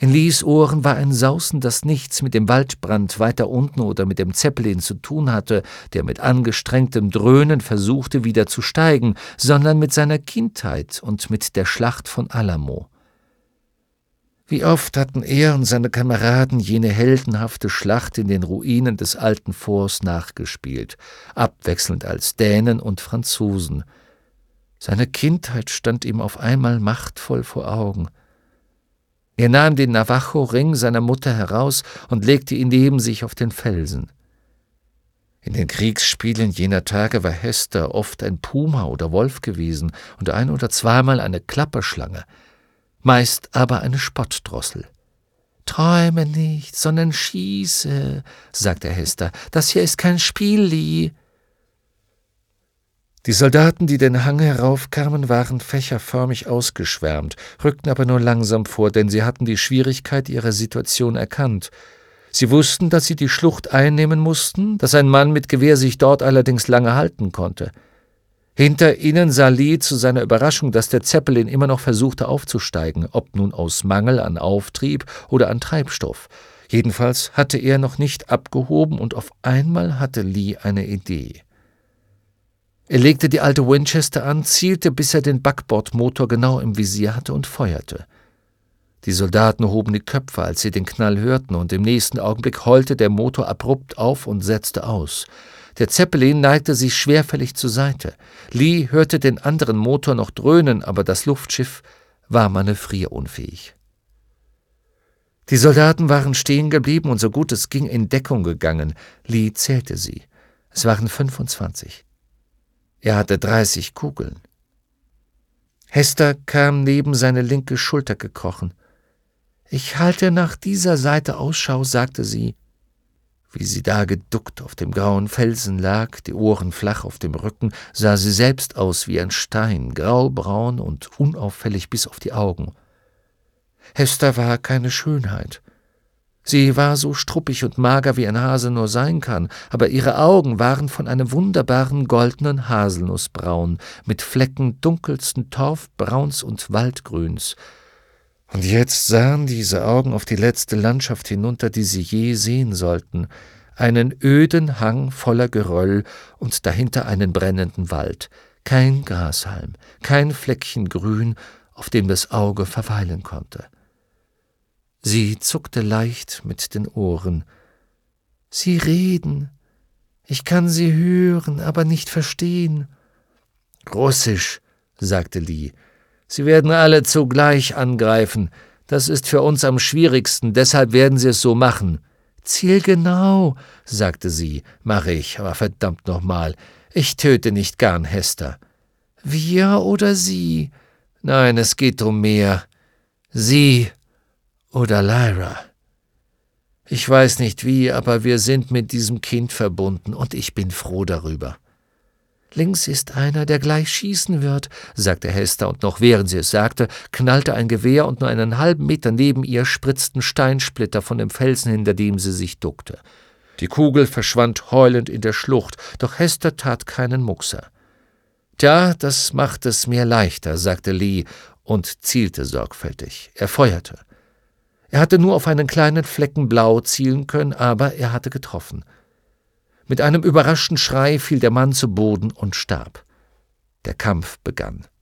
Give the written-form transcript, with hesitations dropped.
In Lees Ohren war ein Sausen, das nichts mit dem Waldbrand weiter unten oder mit dem Zeppelin zu tun hatte, der mit angestrengtem Dröhnen versuchte, wieder zu steigen, sondern mit seiner Kindheit und mit der Schlacht von Alamo. Wie oft hatten er und seine Kameraden jene heldenhafte Schlacht in den Ruinen des alten Forts nachgespielt, abwechselnd als Dänen und Franzosen. Seine Kindheit stand ihm auf einmal machtvoll vor Augen. Er nahm den Navajo-Ring seiner Mutter heraus und legte ihn neben sich auf den Felsen. In den Kriegsspielen jener Tage war Hester oft ein Puma oder Wolf gewesen und ein- oder zweimal eine Klapperschlange, meist aber eine Spottdrossel. »Träume nicht, sondern schieße«, sagte Hester. »Das hier ist kein Spiel, Lee.« Die Soldaten, die den Hang heraufkamen, waren fächerförmig ausgeschwärmt, rückten aber nur langsam vor, denn sie hatten die Schwierigkeit ihrer Situation erkannt. Sie wussten, dass sie die Schlucht einnehmen mussten, dass ein Mann mit Gewehr sich dort allerdings lange halten konnte. Hinter ihnen sah Lee zu seiner Überraschung, dass der Zeppelin immer noch versuchte aufzusteigen, ob nun aus Mangel an Auftrieb oder an Treibstoff. Jedenfalls hatte er noch nicht abgehoben, und auf einmal hatte Lee eine Idee. Er legte die alte Winchester an, zielte, bis er den Backbordmotor genau im Visier hatte, und feuerte. Die Soldaten hoben die Köpfe, als sie den Knall hörten, und im nächsten Augenblick heulte der Motor abrupt auf und setzte aus. Der Zeppelin neigte sich schwerfällig zur Seite. Lee hörte den anderen Motor noch dröhnen, aber das Luftschiff war manövrierunfähig. Die Soldaten waren stehen geblieben und so gut es ging in Deckung gegangen. Lee zählte sie. Es waren 25. Er hatte 30 Kugeln. Hester kam neben seine linke Schulter gekrochen. »Ich halte nach dieser Seite Ausschau«, sagte sie. Wie sie da geduckt auf dem grauen Felsen lag, die Ohren flach auf dem Rücken, sah sie selbst aus wie ein Stein, graubraun und unauffällig bis auf die Augen. Hester war keine Schönheit. Sie war so struppig und mager, wie ein Hase nur sein kann, aber ihre Augen waren von einem wunderbaren goldenen Haselnussbraun, mit Flecken dunkelsten Torfbrauns und Waldgrüns. Und jetzt sahen diese Augen auf die letzte Landschaft hinunter, die sie je sehen sollten, einen öden Hang voller Geröll und dahinter einen brennenden Wald, kein Grashalm, kein Fleckchen Grün, auf dem das Auge verweilen konnte. Sie zuckte leicht mit den Ohren. »Sie reden. Ich kann sie hören, aber nicht verstehen.« »Russisch«, sagte Lee. »Sie werden alle zugleich angreifen. Das ist für uns am schwierigsten, deshalb werden sie es so machen.« »Zielgenau«, sagte sie. »Mache ich, aber verdammt nochmal. Ich töte nicht gern, Hester.« »Wir oder Sie?« »Nein, es geht um mehr. Sie oder Lyra. Ich weiß nicht wie, aber wir sind mit diesem Kind verbunden, und ich bin froh darüber.« »Links ist einer, der gleich schießen wird«, sagte Hester, und noch während sie es sagte, knallte ein Gewehr, und nur einen halben Meter neben ihr spritzten Steinsplitter von dem Felsen, hinter dem sie sich duckte. Die Kugel verschwand heulend in der Schlucht, doch Hester tat keinen Muckser. »Tja, das macht es mir leichter«, sagte Lee und zielte sorgfältig. Er feuerte. Er hatte nur auf einen kleinen Flecken Blau zielen können, aber er hatte getroffen. Mit einem überraschten Schrei fiel der Mann zu Boden und starb. Der Kampf begann.